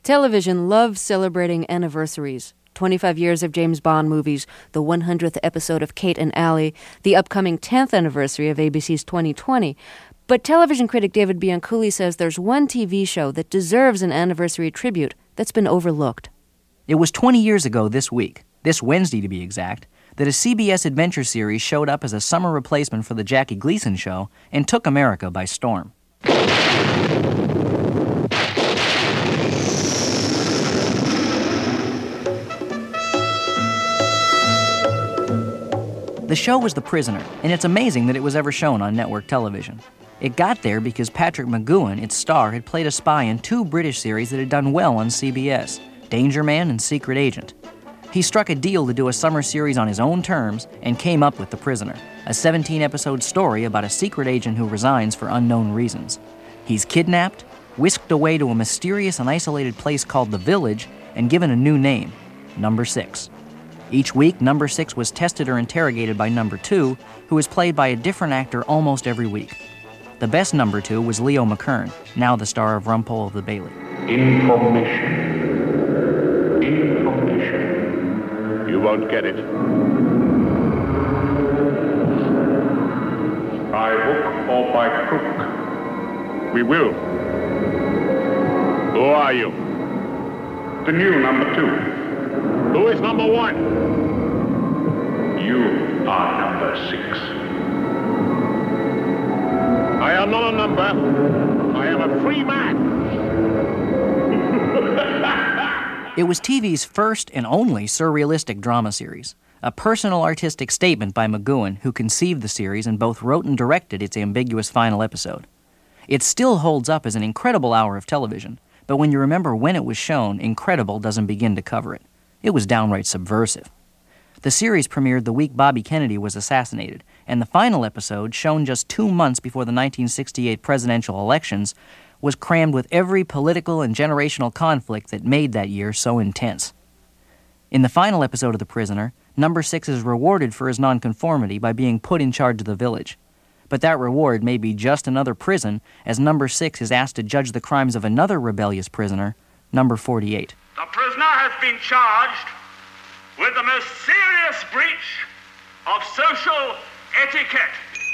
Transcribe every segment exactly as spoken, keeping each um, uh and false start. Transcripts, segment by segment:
Television loves celebrating anniversaries. twenty-five years of James Bond movies, the one hundredth episode of Kate and Ally, the upcoming tenth anniversary of A B C's twenty twenty. But television critic David Bianculli says there's one T V show that deserves an anniversary tribute that's been overlooked. It was twenty years ago this week, this Wednesday to be exact, that a C B S adventure series showed up as a summer replacement for the Jackie Gleason show and took America by storm. The show was The Prisoner, and it's amazing that it was ever shown on network television. It got there because Patrick McGoohan, its star, had played a spy in two British series that had done well on C B S, Danger Man and Secret Agent. He struck a deal to do a summer series on his own terms and came up with The Prisoner, a seventeen-episode story about a secret agent who resigns for unknown reasons. He's kidnapped, whisked away to a mysterious and isolated place called The Village, and given a new name, Number Six. Each week, Number Six was tested or interrogated by Number Two, who was played by a different actor almost every week. The best Number Two was Leo McKern, now the star of Rumpole of the Bailey. Information. Information. You won't get it. By hook or by crook. We will. Who are you? The new Number Two. Who is Number One? You are Number Six. I am not a number. I am a free man. It was T V's first and only surrealistic drama series, a personal artistic statement by McGoohan, who conceived the series and both wrote and directed its ambiguous final episode. It still holds up as an incredible hour of television, but when you remember when it was shown, incredible doesn't begin to cover it. It was downright subversive. The series premiered the week Bobby Kennedy was assassinated, and the final episode, shown just two months before the nineteen sixty-eight presidential elections, was crammed with every political and generational conflict that made that year so intense. In the final episode of The Prisoner, Number Six is rewarded for his nonconformity by being put in charge of the village. But that reward may be just another prison, as Number Six is asked to judge the crimes of another rebellious prisoner, Number forty-eight. The prisoner has been charged with the most serious breach of social etiquette.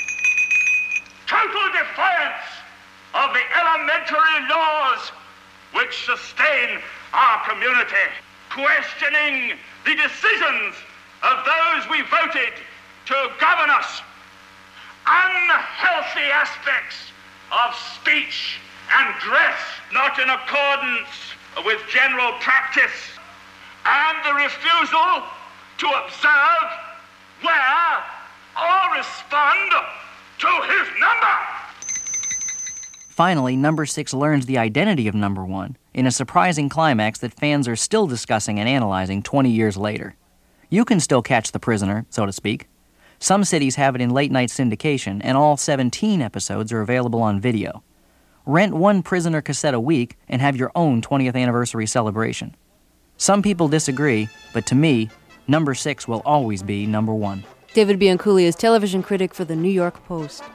Total defiance of the elementary laws which sustain our community. Questioning the decisions of those we voted to govern us. Unhealthy aspects of speech and dress not in accordance with general practice, and the refusal to observe, wear, or respond to his number. Finally, Number Six learns the identity of Number One in a surprising climax that fans are still discussing and analyzing twenty years later. You can still catch The Prisoner, so to speak. Some cities have it in late-night syndication, and all seventeen episodes are available on video. Rent one Prisoner cassette a week and have your own twentieth anniversary celebration. Some people disagree, but to me, Number Six will always be Number One. David Bianculli is television critic for the New York Post.